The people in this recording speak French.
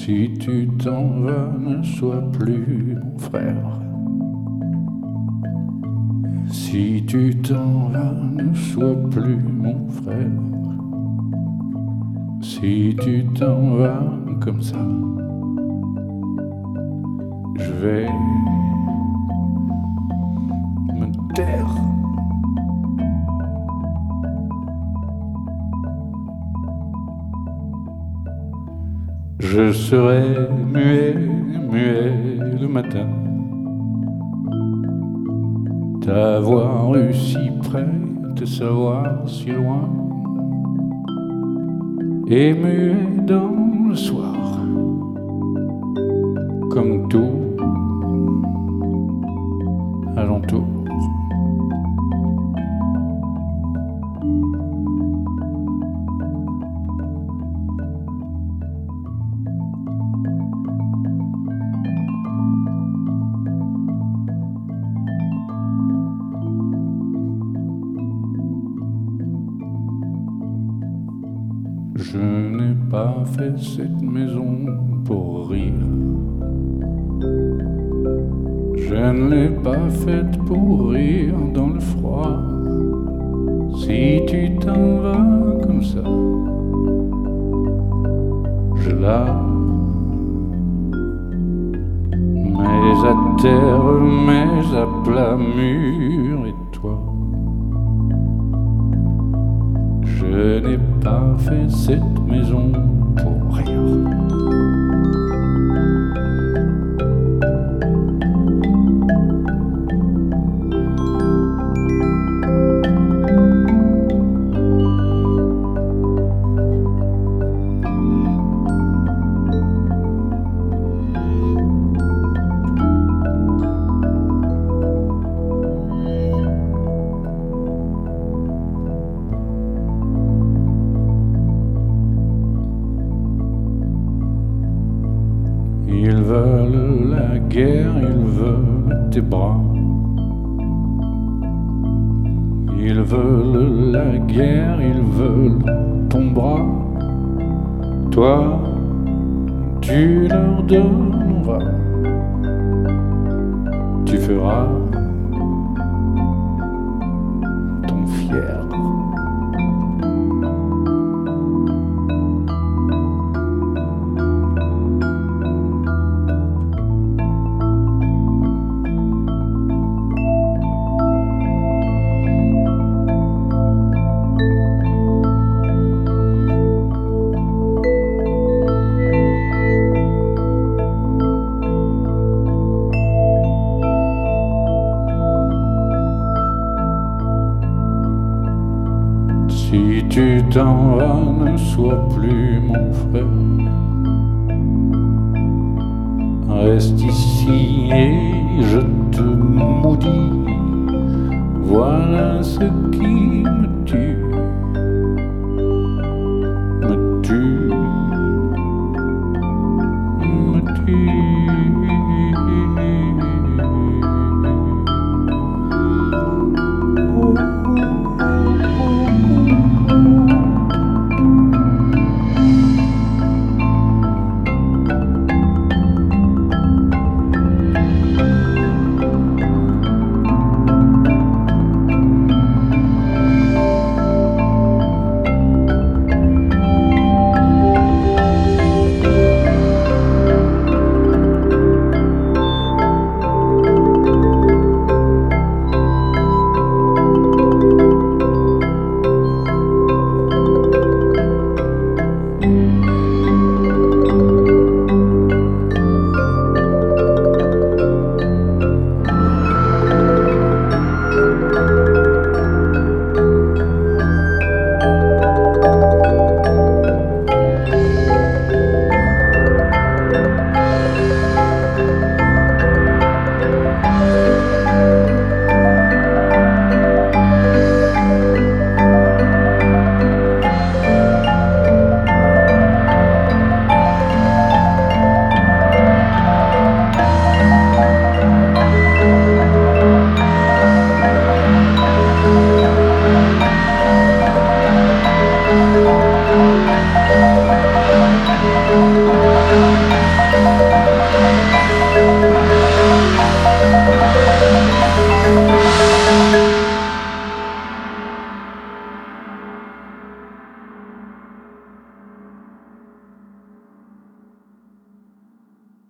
Si tu t'en vas, ne sois plus mon frère. Si tu t'en vas, ne sois plus mon frère. Si tu t'en vas comme ça, je vais me taire. Je serai muet, muet le matin, t'avoir eu si près, te savoir si loin, et muet dans le soir, comme tout alentour. Je n'ai pas fait cette maison pour rire. Je ne l'ai pas faite pour rire dans le froid. Si tu t'en vas comme ça, je la mets à terre, mets à plat mur. Et toi, je n'ai pas fait cette maison pour rien. Ils veulent la guerre, ils veulent tes bras. Ils veulent la guerre, ils veulent ton bras. Toi, tu leur donneras. Tu feras ton fier. Si tu t'en vas, ne sois plus mon frère. Reste ici et je te maudis. Voilà ce qui me tue. Me tue. Me tue.